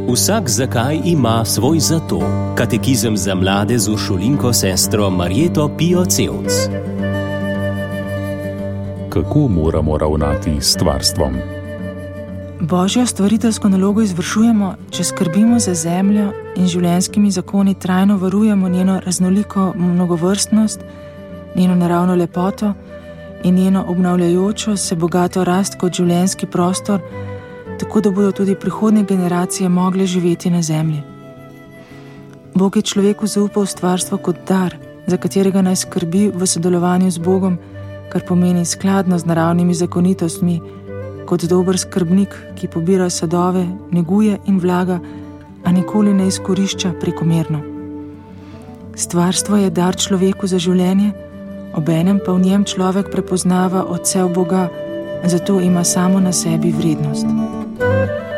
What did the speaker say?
Vsak zakaj ima svoj zato. Katekizem za mlade z uršulinko sestro Marjeto Pio Cevc. Kako moramo ravnati s stvarstvom? Božjo stvariteljsko nalogo izvršujemo, če skrbimo za zemljo in življenjskimi zakoni trajno varujemo njeno raznoliko mnogovrstnost, njeno naravno lepoto in njeno obnavljajočo se bogato rast kot življenjski prostor, tako da bodo tudi prihodnje generacije mogle živeti na zemlji. Bog je človeku zaupal stvarstvo kot dar, za katerega naj skrbi v sodelovanju z Bogom, kar pomeni skladno z naravnimi zakonitostmi, kot dober skrbnik, ki pobira sadove, neguje in vlaga, a nikoli ne izkorišča prekomerno. Stvarstvo je dar človeku za življenje, obenem pa v njem človek prepoznava odsev Boga, zato ima samo na sebi vrednost.